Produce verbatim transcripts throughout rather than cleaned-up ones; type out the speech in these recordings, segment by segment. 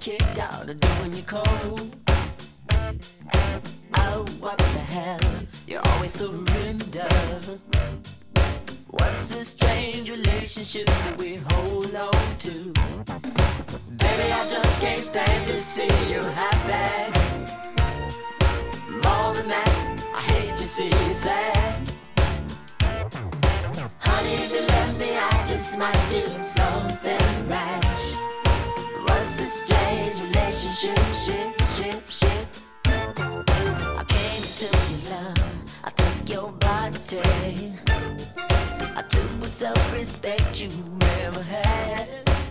kicked out of doing you cold. Oh, what the hell? You're always surrender. What's this strange relationship that we hold on to? Baby, I just can't stand to see you happy. More than that, I hate to see you sad. Honey, if you love me, I just might do something rash. What's this strange relationship, ship, ship, ship? I came to your love, I took your body, I took the self-respect you never had.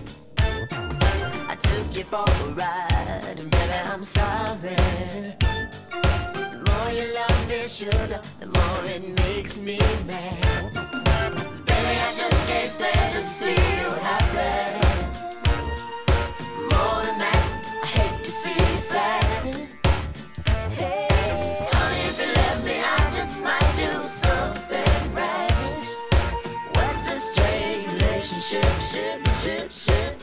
I took you for a ride, and baby, I'm sorry. The more you love me, sugar, the more it makes me mad. Baby, I just can't stand to see you happy. More than that, I hate to see you sad. Hey, honey, if you love me, I just might do something rash. What's this strange relationship, ship, ship, ship?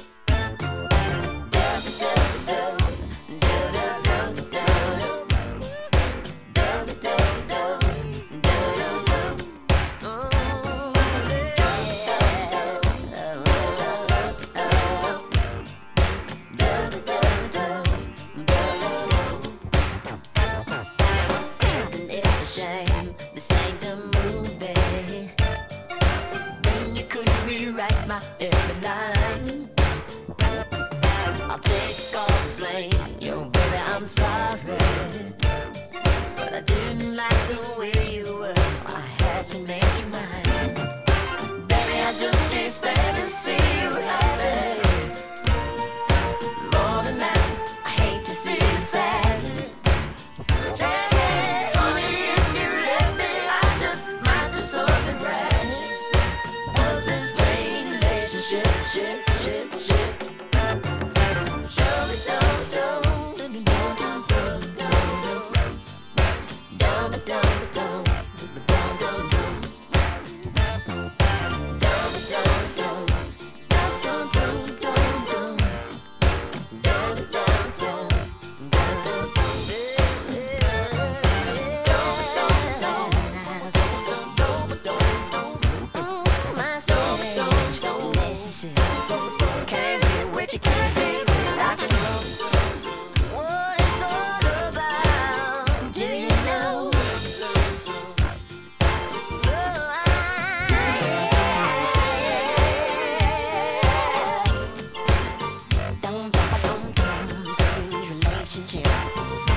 Shame, this ain't a movie. Then you could rewrite my every line. I'll take all the blame, yo baby, I'm sorry. But I didn't like the way you were, so I had to make you mine. Baby, I just can't stand to see you happy. More than that, I hate to see you sad. Ship, ship, ship, ship. Show me don't, don't, don't, don't, don't, don't, don't, don't, don't, don't. Can't be with you, can't be without you. What it's all about, do you know? Oh, I, don't, don't, don't, don't, relationship.